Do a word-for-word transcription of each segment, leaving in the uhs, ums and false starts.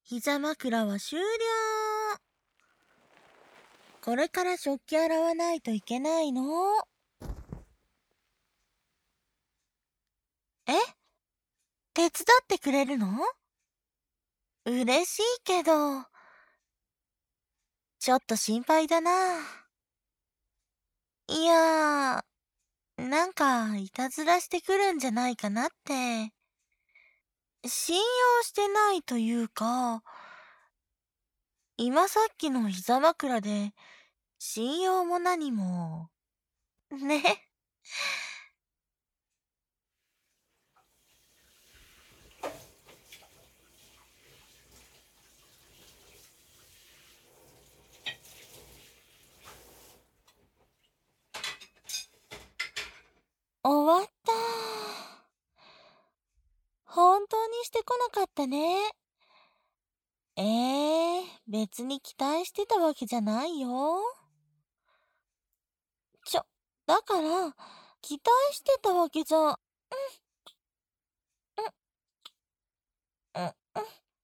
膝枕は終了。これから食器洗わないといけないの。え？手伝ってくれるの？嬉しいけど、ちょっと心配だな。いやー、なんかいたずらしてくるんじゃないかなって。信用してないというか、今さっきの膝枕で信用も何も、ね。終わった。本当にしてこなかったね。ええー、別に期待してたわけじゃないよ。ちょ、だから、期待してたわけじゃ、うん、うん、うん、うん、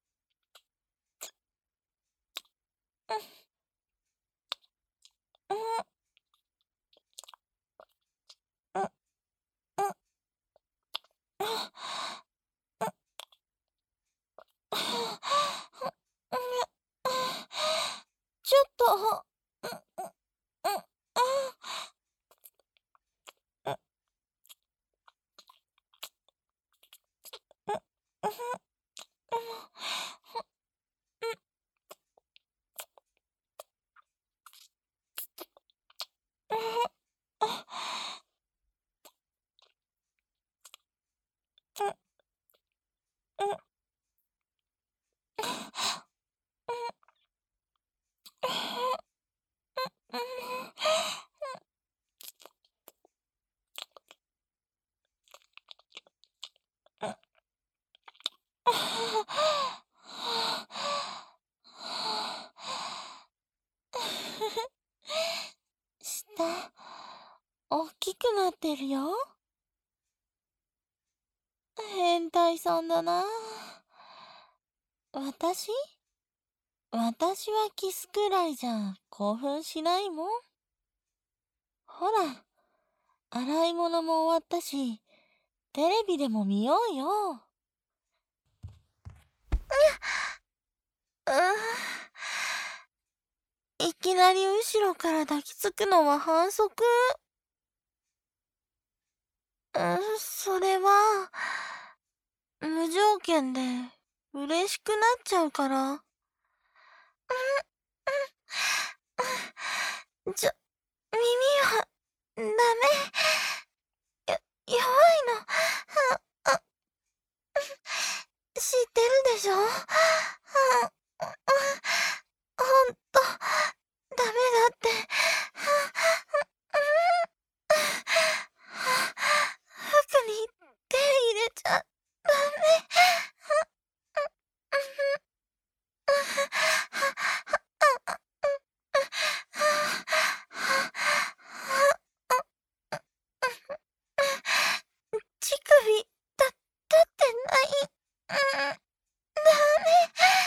うん、うん、うん、ちょっと、うん、うん、うん、うん、うん、下、大きくなってるよ。変態さんだな。私私はキスくらいじゃ興奮しないもん。ほら、洗い物も終わったし、テレビでも見ようよ。うぅ、いきなり後ろから抱きつくのは反則。うん、それは、無条件で嬉しくなっちゃうから。ちょ、耳は、ダメ。や、弱いの。あ、あ、知ってるでしょ？あ、ほんと、ダメだって。服に手入れちゃダメ。乳首、た、立ってない。うん、ダメ。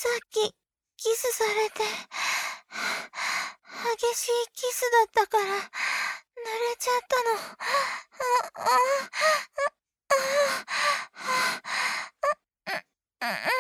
さっき、キスされて、激しいキスだったから、濡れちゃったの。あ、あ、あ、あ、あ、